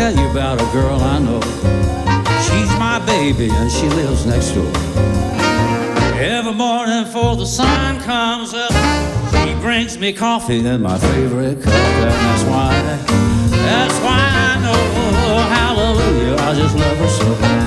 tell you about a girl I know. She's my baby and she lives next door. Every morning before the sun comes up, she brings me coffee in my favorite cup. And that's why I know, hallelujah, I just love her so.